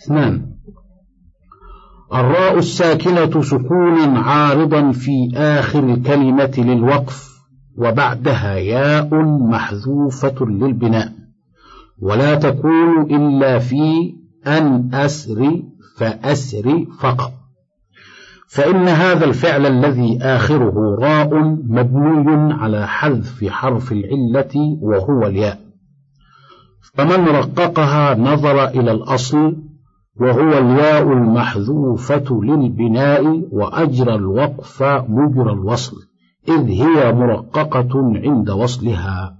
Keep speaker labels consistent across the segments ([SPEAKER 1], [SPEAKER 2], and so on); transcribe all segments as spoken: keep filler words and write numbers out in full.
[SPEAKER 1] اثنان. الراء الساكنة سكونا عارضا في آخر الكلمة للوقف وبعدها ياء محذوفة للبناء، ولا تكون إلا في أن أسر فأسر فقط، فإن هذا الفعل الذي آخره راء مبني على حذف حرف العلة وهو الياء، فمن رققها نظر إلى الأصل وهو الياء المحذوفة للبناء وأجرى الوقف مجرى الوصل، إذ هي مرققة عند وصلها.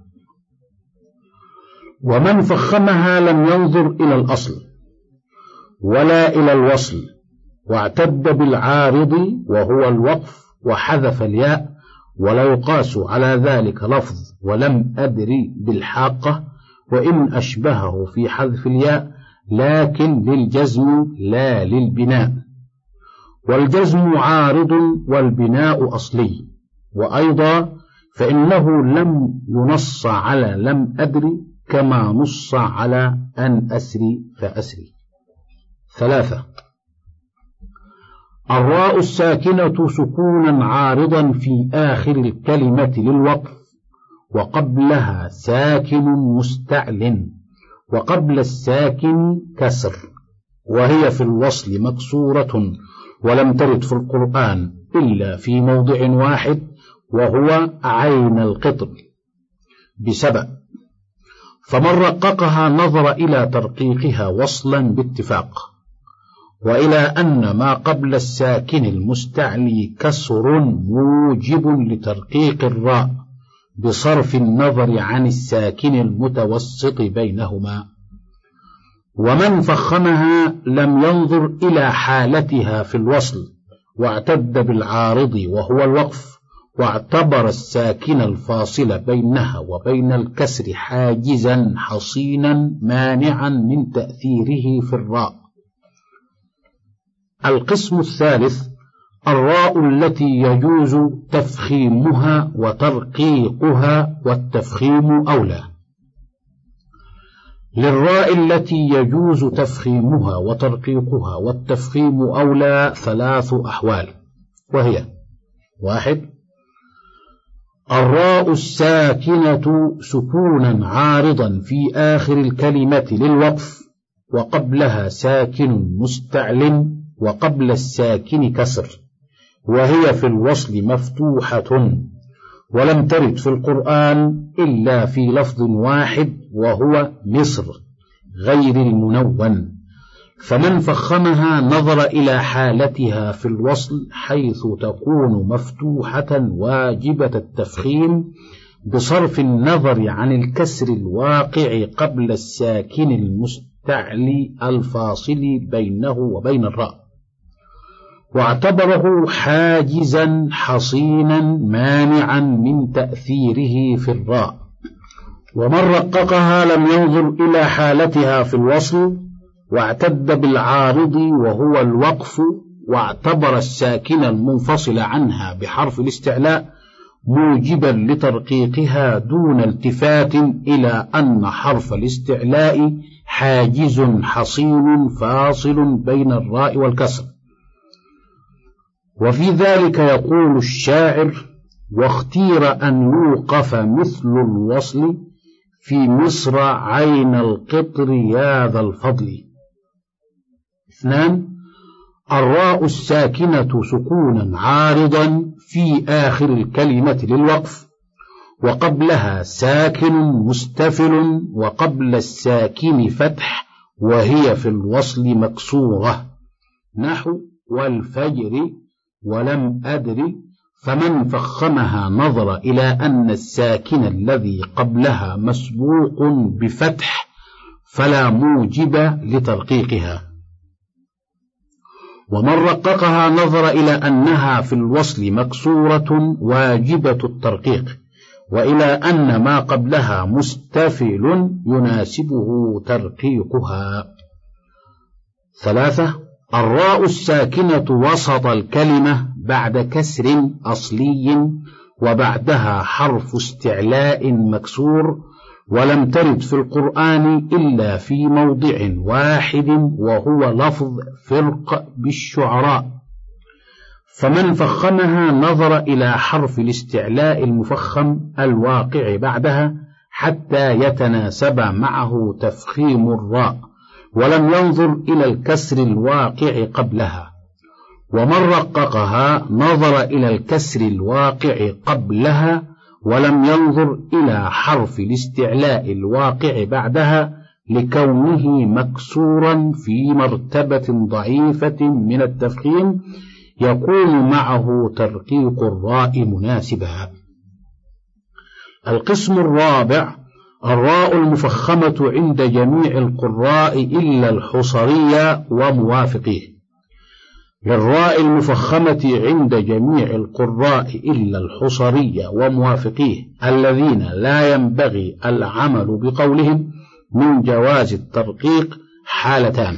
[SPEAKER 1] ومن فخمها لم ينظر إلى الأصل ولا إلى الوصل واعتد بالعارض وهو الوقف وحذف الياء، ولا يقاس على ذلك لفظ ولم أدري بالحاقة وإن أشبهه في حذف الياء، لكن للجزم لا للبناء، والجزم عارض والبناء أصلي. وأيضا فإنه لم ينص على لم أدري كما نص على أن أسري فأسري. ثلاثة. الراء الساكنة سكونا عارضا في آخر الكلمة للوقف وقبلها ساكن مستعل وقبل الساكن كسر، وهي في الوصل مكسورة ولم ترد في القرآن إلا في موضع واحد وهو عين القطر بسبب، فمن رققها نظر إلى ترقيقها وصلا باتفاق، وإلى أن ما قبل الساكن المستعلي كسر موجب لترقيق الراء بصرف النظر عن الساكن المتوسط بينهما. ومن فخمها لم ينظر إلى حالتها في الوصل واعتد بالعارض وهو الوقف، واعتبر الساكن الفاصل بينها وبين الكسر حاجزا حصينا مانعا من تأثيره في الراء. القسم الثالث: الراء التي يجوز تفخيمها وترقيقها، والتفخيم أولى. للراء التي يجوز تفخيمها وترقيقها والتفخيم أولى ثلاث أحوال، وهي: واحد، الراء الساكنة سكونا عارضا في آخر الكلمة للوقف وقبلها ساكن مستعل وقبل الساكن كسر، وهي في الوصل مفتوحة ولم ترد في القرآن إلا في لفظ واحد وهو مصر غير المنون، فمن فخمها نظر إلى حالتها في الوصل حيث تكون مفتوحة واجبة التفخيم بصرف النظر عن الكسر الواقع قبل الساكن المستعلي الفاصل بينه وبين الراء، واعتبره حاجزا حصينا مانعا من تأثيره في الراء. ومن رققها لم ينظر إلى حالتها في الوصل واعتد بالعارض وهو الوقف، واعتبر الساكن المنفصل عنها بحرف الاستعلاء موجبا لترقيقها دون التفات إلى أن حرف الاستعلاء حاجز حصين فاصل بين الراء والكسر. وفي ذلك يقول الشاعر: واختير أن يوقف مثل الوصل في مصر عين القطر يا ذا الفضل. اثنان، الراء الساكنة سكونا عارضا في آخر الكلمة للوقف وقبلها ساكن مستفل وقبل الساكن فتح، وهي في الوصل مكسورة، نحو والفجر ولم أدري، فمن فخمها نظر إلى أن الساكن الذي قبلها مسبوق بفتح فلا موجب لترقيقها. ومن رققها نظر إلى أنها في الوصل مكسورة واجبة الترقيق، وإلى أن ما قبلها مستفل يناسبه ترقيقها. ثلاثة، الراء الساكنة وسط الكلمة بعد كسر أصلي وبعدها حرف استعلاء مكسور، ولم ترد في القرآن إلا في موضع واحد وهو لفظ فرق بالشعراء، فمن فخمها نظر إلى حرف الاستعلاء المفخم الواقع بعدها حتى يتناسب معه تفخيم الراء، ولم ينظر إلى الكسر الواقع قبلها. ومن رققها نظر إلى الكسر الواقع قبلها ولم ينظر إلى حرف الاستعلاء الواقع بعدها لكونه مكسورا في مرتبة ضعيفة من التفخيم يكون معه ترقيق الراء مناسبا. القسم الرابع: الراء المفخمة عند جميع القراء إلا الحصري وموافقيه. للراء المفخمة عند جميع القراء إلا الحصري وموافقيه الذين لا ينبغي العمل بقولهم من جواز الترقيق حالتان: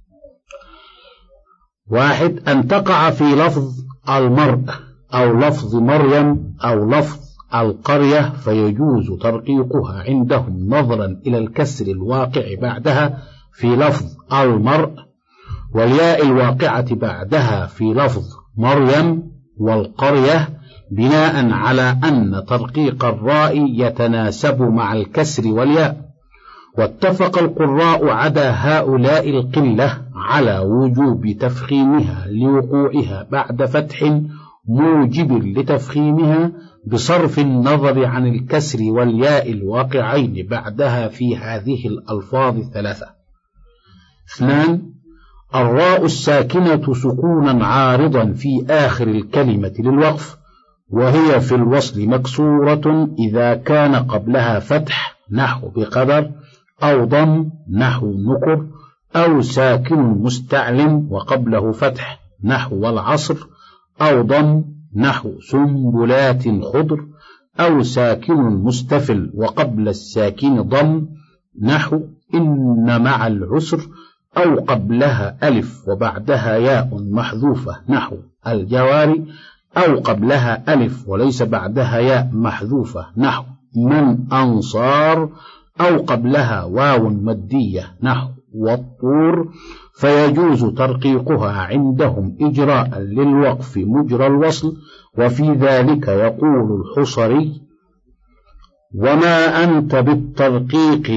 [SPEAKER 1] واحد، أن تقع في لفظ المرء أو لفظ مريم أو لفظ القرية فيجوز ترقيقها عندهم نظرا إلى الكسر الواقع بعدها في لفظ المرء والياء الواقعة بعدها في لفظ مريم والقرية، بناء على أن ترقيق الراء يتناسب مع الكسر والياء. واتفق القراء عدا هؤلاء القلة على وجوب تفخيمها لوقوعها بعد فتح موجب لتفخيمها بصرف النظر عن الكسر والياء الواقعين بعدها في هذه الألفاظ الثلاثة. اثنان، الراء الساكنة سكونا عارضا في آخر الكلمة للوقف، وهي في الوصل مكسورة إذا كان قبلها فتح نحو بقدر، أو ضم نحو نكر، أو ساكن مستعلم وقبله فتح نحو والعصر، أو ضم نحو سنبلات خضر، أو ساكن مستفل وقبل الساكن ضم نحو إن مع العسر، أو قبلها ألف وبعدها ياء محذوفة نحو الجواري، أو قبلها ألف وليس بعدها ياء محذوفة نحو من أنصار، أو قبلها واو مدية نحو والطور، فيجوز ترقيقها عندهم إجراء للوقف مجرى الوصل. وفي ذلك يقول الحصري: وما أنت بالترقيق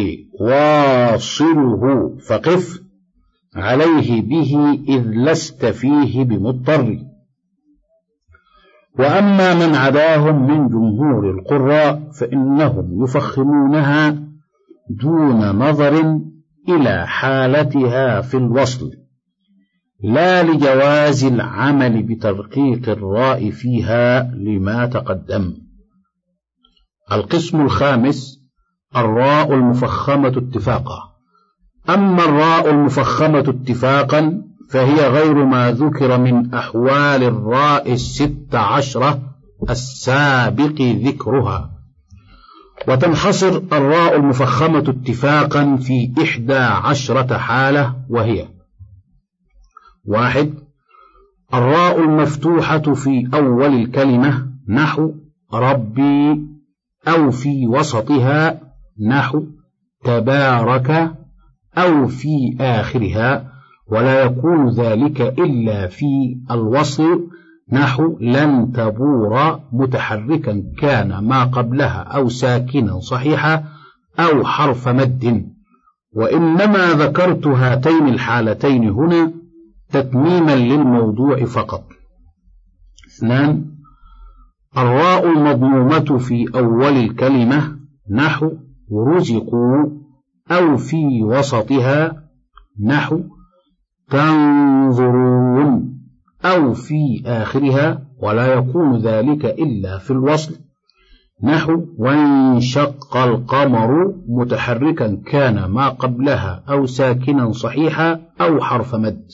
[SPEAKER 1] واصله فقف عليه به إذ لست فيه بمضطر. وأما من عداهم من جمهور القراء فإنهم يفخمونها دون نظر إلى حالتها في الوصل، لا لجواز العمل بترقيق الراء فيها لما تقدم. القسم الخامس: الراء المفخمة اتفاقا. أما الراء المفخمة اتفاقا فهي غير ما ذكر من أحوال الراء الست عشرة السابق ذكرها، وتنحصر الراء المفخمة اتفاقا في إحدى عشرة حالة، وهي: واحد، الراء المفتوحة في أول الكلمة نحو ربي، أو في وسطها نحو تبارك، أو في آخرها، ولا يكون ذلك إلا في الوصل نحو لن تبور متحركا كان ما قبلها أو ساكنا صحيحا أو حرف مد. وإنما ذكرت هاتين الحالتين هنا تتميما للموضوع فقط. اثنان، الراء المضمومة في أول الكلمة نحو رزقوا، أو في وسطها نحو تنظرون، أو في آخرها، ولا يكون ذلك إلا في الوصل نحو وانشق القمر متحركا كان ما قبلها أو ساكنا صحيحا أو حرف مد.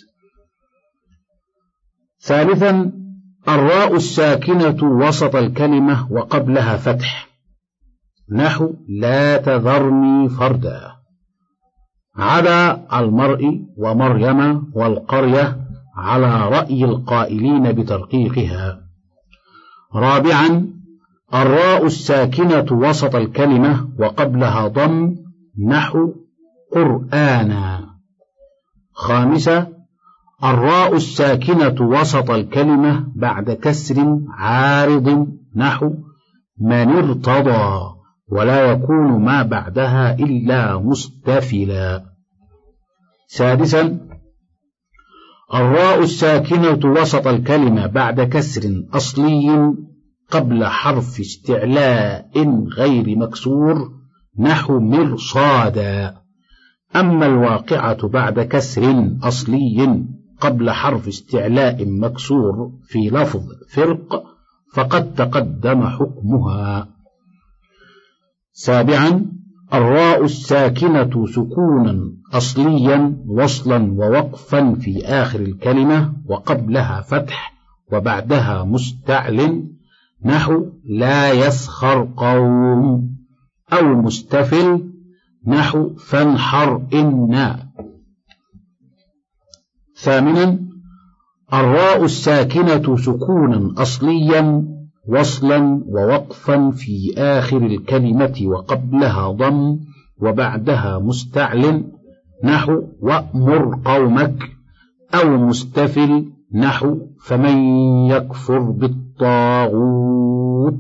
[SPEAKER 1] ثالثا، الراء الساكنة وسط الكلمة وقبلها فتح نحو لا تذرني فردا، عدا المرء ومريم والقرية على رأي القائلين بترقيقها. رابعا، الراء الساكنة وسط الكلمة وقبلها ضم نحو قرآنا. خامسة الراء الساكنة وسط الكلمة بعد كسر عارض نحو من ارتضى، ولا يكون ما بعدها إلا مستفلا. سادسا الراء الساكنة وسط الكلمة بعد كسر أصلي قبل حرف استعلاء غير مكسور نحو مرصادا. أما الواقعة بعد كسر أصلي قبل حرف استعلاء مكسور في لفظ فرق فقد تقدم حكمها. سابعا الراء الساكنة سكونا أصليا وصلا ووقفا في آخر الكلمة وقبلها فتح وبعدها مستعل نحو لا يسخر قوم، أو مستفل نحو فانحر إنا. ثامنا الراء الساكنة سكونا أصليا وصلا ووقفا في آخر الكلمة وقبلها ضم وبعدها مستعل نحو وأمر قومك، أو مستفل نحو فمن يكفر بالطاغوت.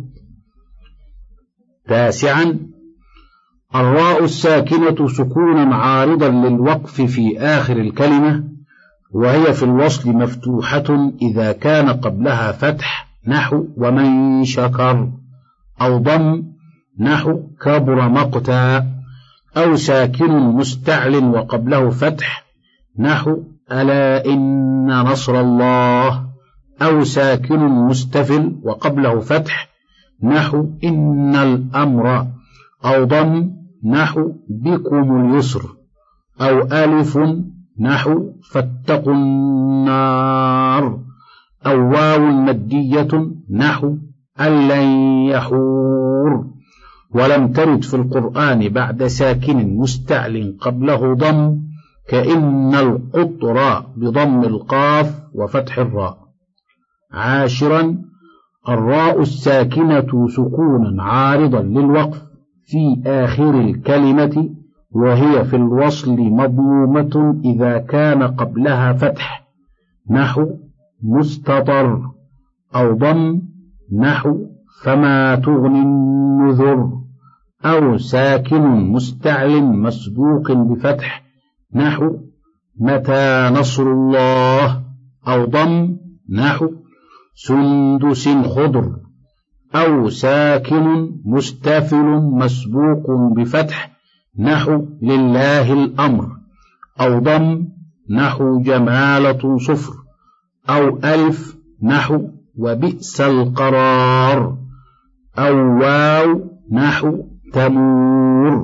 [SPEAKER 1] تاسعا الراء الساكنة سكونا عارضا للوقف في آخر الكلمة وهي في الوصل مفتوحة إذا كان قبلها فتح نحو ومن شكر، أو ضم نحو كبر مقتا، أو ساكن مستعل وقبله فتح نحو ألا إن نصر الله، أو ساكن مستفل وقبله فتح نحو إن الأمر، أو ضم نحو بكم اليسر، أو ألف نحو فاتقوا النار، أو واو مدية نحو ألن يحور. ولم ترد في القرآن بعد ساكن مستعل قبله ضم كإن القطر بضم القاف وفتح الراء. عاشرا الراء الساكنة سكونا عارضا للوقف في آخر الكلمة وهي في الوصل مضمومة إذا كان قبلها فتح نحو مستطر، أو ضم نحو فما تغني النذر، أو ساكن مستعل مسبوق بفتح نحو متى نصر الله، أو ضم نحو سندس خضر، أو ساكن مستفل مسبوق بفتح نحو لله الأمر، أو ضم نحو جمالة صفر، أو ألف نحو وبئس القرار، أو واو نحو تمور.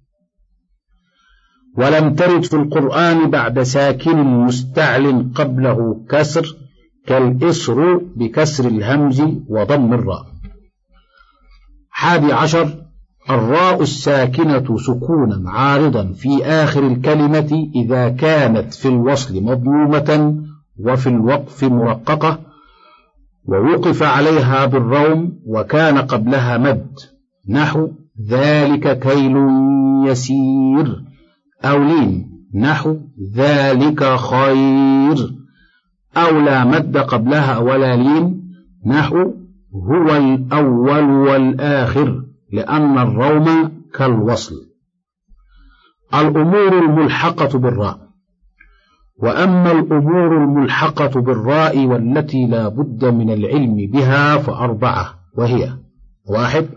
[SPEAKER 1] ولم ترد في القرآن بعد ساكن مستعل قبله كسر كالإسر بكسر الهمز وضم الراء. حادي عشر الراء الساكنة سكونا عارضا في آخر الكلمة إذا كانت في الوصل مضمومة وفي الوقف مرققة ووقف عليها بالروم وكان قبلها مد نحو ذلك كيل يسير، أو لين نحو ذلك خير، أو لا مد قبلها ولا لين نحو هو الأول والآخر لأن الروم كالوصل. الأمور الملحقة بالراء. وأما الأمور الملحقة بالراء والتي لا بد من العلم بها فأربعة، وهي: واحد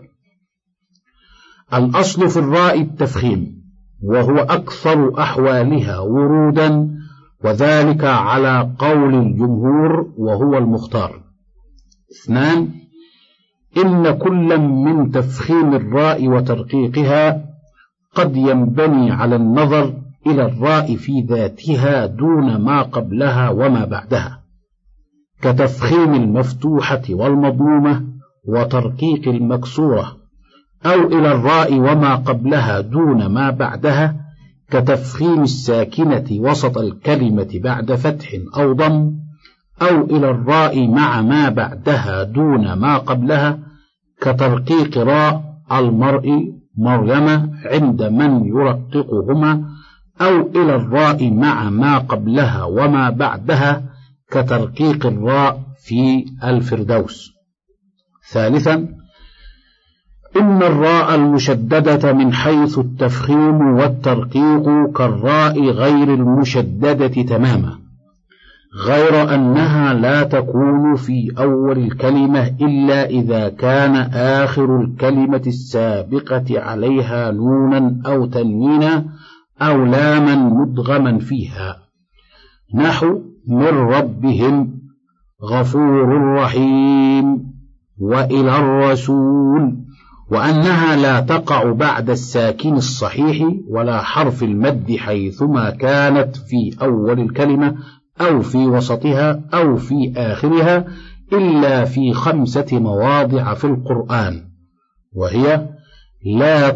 [SPEAKER 1] الأصل في الراء التفخيم وهو أكثر أحوالها ورودا، وذلك على قول الجمهور وهو المختار. اثنان إن كل من تفخيم الراء وترقيقها قد ينبني على النظر إلى الراء في ذاتها دون ما قبلها وما بعدها، كتفخيم المفتوحة والمضمومة وترقيق المكسورة، أو إلى الراء وما قبلها دون ما بعدها كتفخيم الساكنة وسط الكلمة بعد فتح أو ضم، أو إلى الراء مع ما بعدها دون ما قبلها كترقيق راء المرء مريم عند من يرققهما، أو إلى الراء مع ما قبلها وما بعدها كترقيق الراء في الفردوس. ثالثا، إن الراء المشددة من حيث التفخيم والترقيق كالراء غير المشددة تماما، غير أنها لا تكون في أول الكلمة إلا إذا كان آخر الكلمة السابقة عليها نونا أو تنوينا أو لاما مدغما فيها، نحو من ربهم غفور رحيم وإلى الرسول، وأنها لا تقع بعد الساكن الصحيح ولا حرف المد حيثما كانت في أول الكلمة أو في وسطها أو في آخرها إلا في خمسة مواضع في القرآن، وهي لا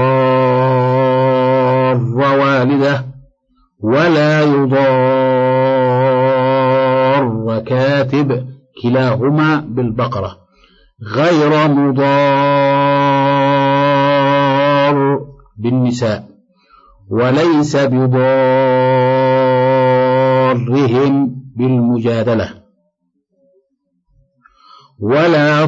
[SPEAKER 1] تضار والدة ولا يضار كاتب كلاهما بالبقرة، غير مضار بالنساء، وليس بضارهم بالمجادلة، ولا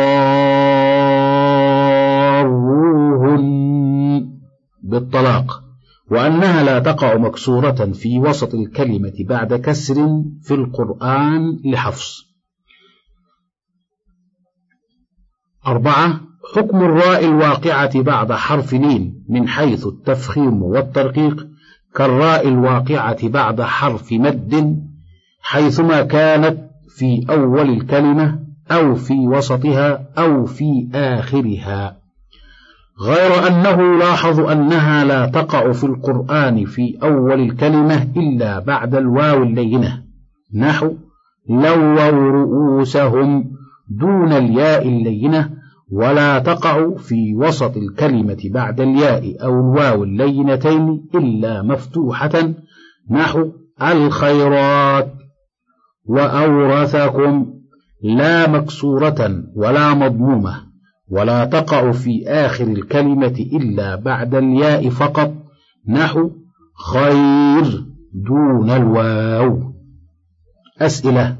[SPEAKER 1] تضاروهن بالطلاق، وأنها لا تقع مكسورة في وسط الكلمة بعد كسر في القرآن لحفص. أربعة، حكم الراء الواقعة بعد حرف لين من حيث التفخيم والترقيق كالراء الواقعة بعد حرف مد حيثما كانت في أول الكلمة أو في وسطها أو في آخرها، غير أنه لاحظ أنها لا تقع في القرآن في أول الكلمة إلا بعد الواو اللينة، نحو لووا رؤوسهم دون الياء اللينة، ولا تقع في وسط الكلمة بعد الياء أو الواو اللينتين إلا مفتوحة، نحو الخيرات وأورثكم، لا مكسورة ولا مضمومة، ولا تقع في آخر الكلمة إلا بعد الياء فقط، نحو خير دون الواو. أسئلة: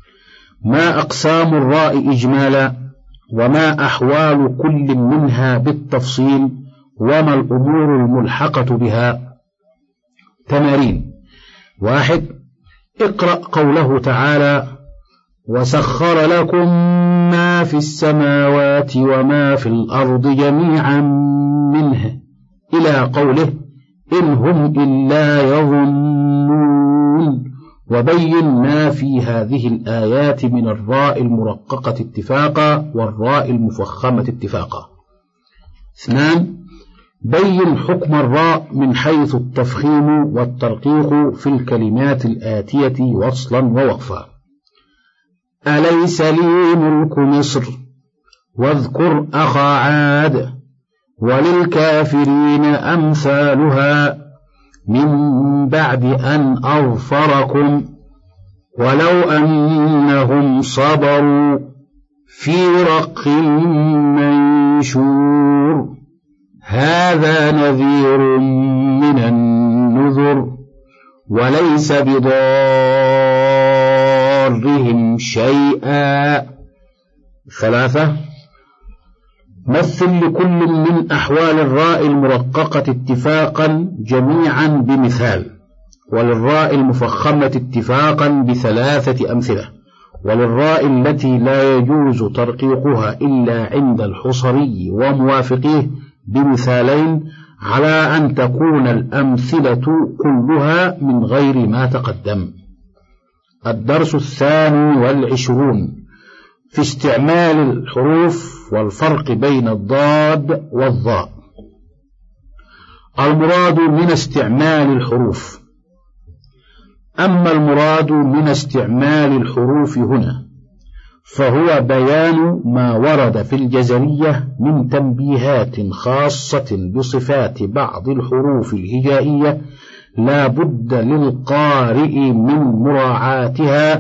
[SPEAKER 1] ما أقسام الراء إجمالا؟ وما أحوال كل منها بالتفصيل؟ وما الأمور الملحقة بها؟ تمارين: واحد، اقرأ قوله تعالى: وسخر لكم ما في السماوات وما في الأرض جميعا منه إلى قوله إن هم إلا يظنون، وبين ما في هذه الآيات من الراء المرققة اتفاقا والراء المفخمة اتفاقا. اثنان، بين حكم الراء من حيث التفخيم والترقيق في الكلمات الآتية وصلا ووقفا. أليس لي ملك مصر واذكر أخا عاد وللكافرين أمثالها من بعد أن أظفركم ولو أنهم صبروا في رق منشور هذا نذير من النذر وليس بضارهم شيئا. ثلاثة، مثل لكل من أحوال الراء المرققة اتفاقا جميعا بمثال، وللراء المفخمة اتفاقا بثلاثة أمثلة، وللراء التي لا يجوز ترقيقها إلا عند الحصري وموافقيه بمثالين، على أن تكون الأمثلة كلها من غير ما تقدم. الدرس الثاني والعشرون في استعمال الحروف والفرق بين الضاد والظاء. المراد من استعمال الحروف. أما المراد من استعمال الحروف هنا فهو بيان ما ورد في الجزرية من تنبيهات خاصة بصفات بعض الحروف الهجائية لا بد للقارئ من مراعاتها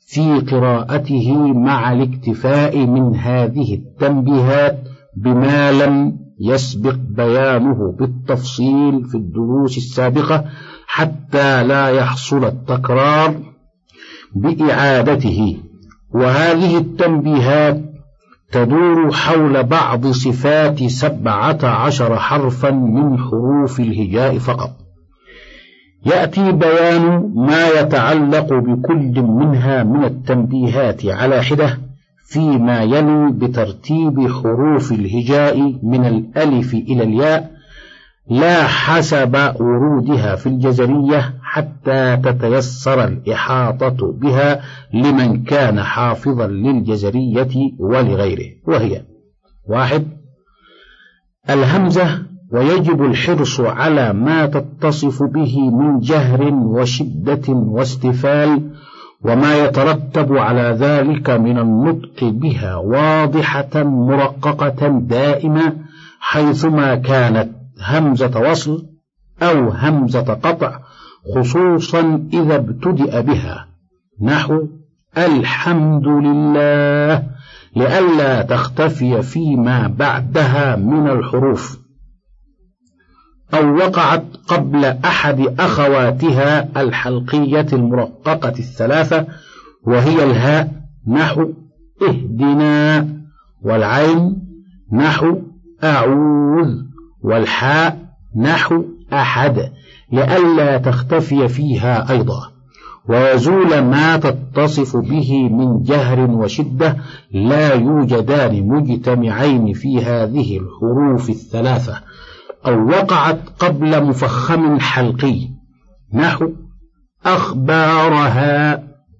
[SPEAKER 1] في قراءته مع الاكتفاء من هذه التنبيهات بما لم يسبق بيانه بالتفصيل في الدروس السابقة، حتى لا يحصل التكرار بإعادته. وهذه التنبيهات تدور حول بعض صفات سبعة عشر حرفا من حروف الهجاء فقط. يأتي بيان ما يتعلق بكل منها من التنبيهات على حدة فيما يلي بترتيب حروف الهجاء من الألف إلى الياء، لا حسب ورودها في الجزرية، حتى تتيسر الإحاطة بها لمن كان حافظا للجزرية ولغيره. وهي: واحد، الهمزة، ويجب الحرص على ما تتصف به من جهر وشدة واستفال، وما يترتب على ذلك من النطق بها واضحة مرققة دائمة، حيثما كانت همزة وصل أو همزة قطع، خصوصا إذا ابتدأ بها، نحو الحمد لله، لئلا تختفي فيما بعدها من الحروف، أو وقعت قبل أحد أخواتها الحلقية المرققة الثلاثة، وهي الهاء، نحو اهدنا، والعين، نحو أعوذ، والحاء، نحو أحد، لئلا تختفي فيها أيضا. ويزول ما تتصف به من جهر وشدة، لا يوجدان مجتمعين في هذه الحروف الثلاثة، أو وقعت قبل مفخم حلقي، نحو أخبارها،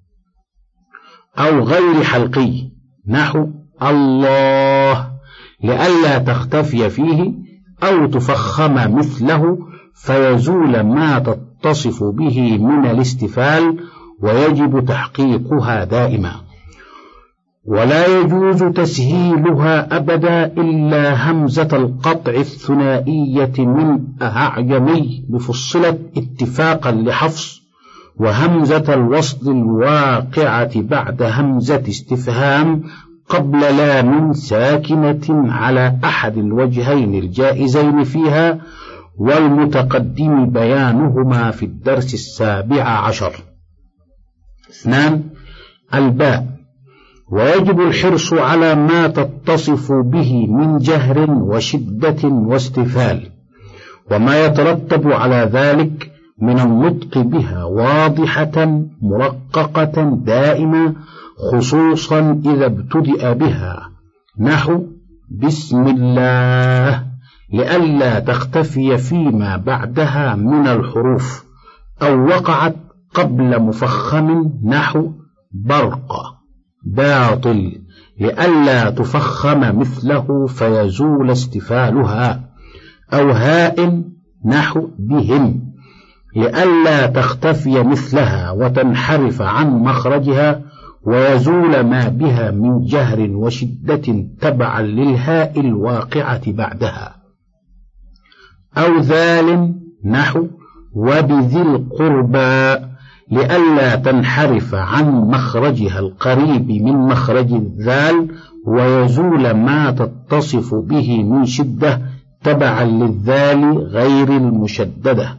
[SPEAKER 1] أو غير حلقي، نحو الله، لئلا تختفي فيه، أو تفخم مثله فيزول ما تتصف به من الاستفال، ويجب تحقيقها دائما. ولا يجوز تسهيلها أبدا إلا همزة القطع الثنائية من أعجمي بفصلت اتفاقا لحفص، وهمزة الوصل الواقعة بعد همزة استفهام قبل لام ساكنة على أحد الوجهين الجائزين فيها، والمتقدم بيانهما في الدرس السابع عشر. اثنان، الباء، ويجب الحرص على ما تتصف به من جهر وشدة واستفال، وما يترتب على ذلك من النطق بها واضحة مرققة دائمة، خصوصا إذا ابتدأ بها، نحو بسم الله، لئلا تختفي فيما بعدها من الحروف، أو وقعت قبل مفخم، نحو برق، باطل، لئلا تفخم مثله فيزول استفالها، أو هاء، نحو بهم، لئلا تختفي مثلها وتنحرف عن مخرجها، ويزول ما بها من جهر وشدة تبعا للهاء الواقعة بعدها، أو ذال، نحو وبذي القربى، لئلا تنحرف عن مخرجها القريب من مخرج الذال، ويزول ما تتصف به من شدة تبعا للذال غير المشددة،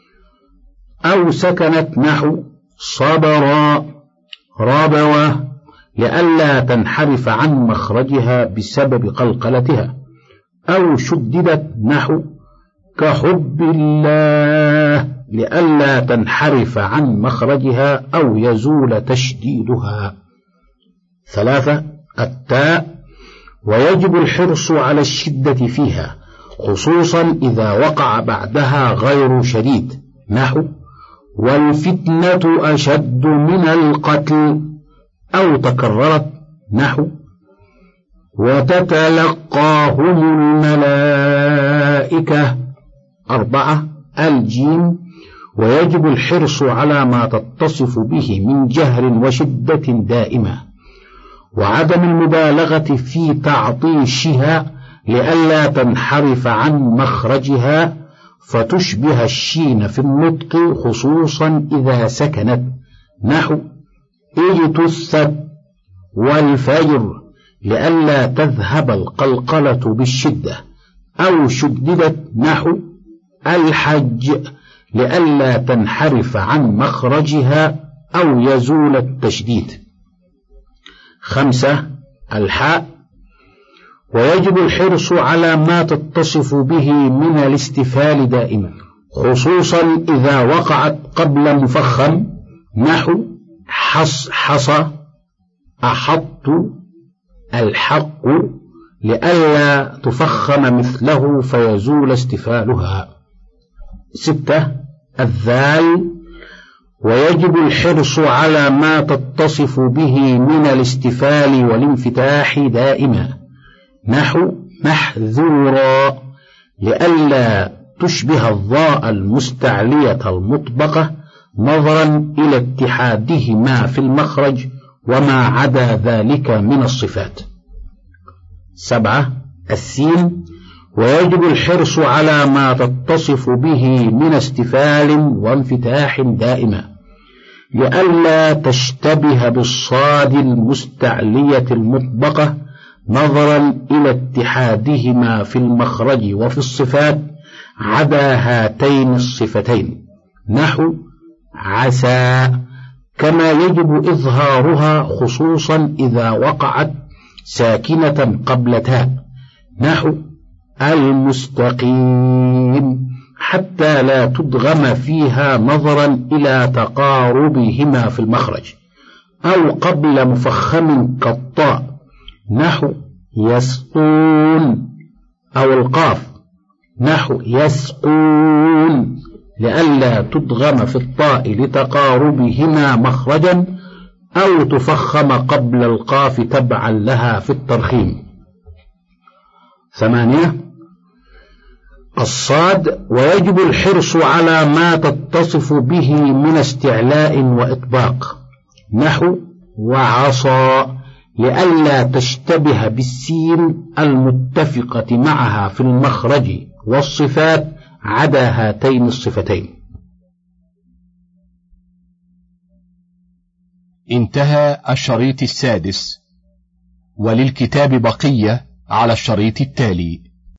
[SPEAKER 1] أو سكنت، نحو صبرا، ربوة، لئلا تنحرف عن مخرجها بسبب قلقلتها، أو شددت، نحو كحب الله، لئلا تنحرف عن مخرجها أو يزول تشديدها. ثلاثة، التاء، ويجب الحرص على الشدة فيها، خصوصا إذا وقع بعدها غير شديد، نحو والفتنة أشد من القتل، أو تكررت، نحو وتتلقاهم الملائكة. أربعة، الجيم، ويجب الحرص على ما تتصف به من جهر وشدة دائمة، وعدم المبالغة في تعطيشها، لئلا تنحرف عن مخرجها فتشبه الشين في النطق، خصوصا إذا سكنت، نحو اجتثت والفجر لئلا تذهب القلقلة بالشدة، أو شددت نحو الحج لئلا تنحرف عن مخرجها أو يزول التشديد. خمسة الحاء، ويجب الحرص على ما تتصف به من الاستفال دائما، خصوصا إذا وقعت قبل مفخم نحو حص حص أحط الحق لئلا تفخم مثله فيزول استفالها. ستة الذال، ويجب الحرص على ما تتصف به من الاستفال والانفتاح دائما نحو محذورا لئلا تشبه الضاء المستعلية المطبقة نظرا إلى اتحادهما في المخرج وما عدا ذلك من الصفات. سبعة السين، ويجب الحرص على ما تتصف به من استفال وانفتاح دائما لئلا تشتبه بالصاد المستعلية المطبقة نظرا إلى اتحادهما في المخرج وفي الصفات عدا هاتين الصفتين نحو عسى، كما يجب إظهارها خصوصا إذا وقعت ساكنة قبل تاء نحو المستقيم حتى لا تدغم فيها نظرا إلى تقاربهما في المخرج، أو قبل مفخم كالطاء نحو يسقون، أو القاف نحو يسقون لئلا تدغم في الطاء لتقاربهما مخرجا، أو تفخم قبل القاف تبعا لها في الترخيم. ثمانية الصاد، ويجب الحرص على ما تتصف به من استعلاء وإطباق نحو وعصى لئلا تشتبه بالسين المتفقة معها في المخرج والصفات عدا هاتين الصفتين.
[SPEAKER 2] انتهى الشريط السادس، وللكتاب بقية على الشريط التالي.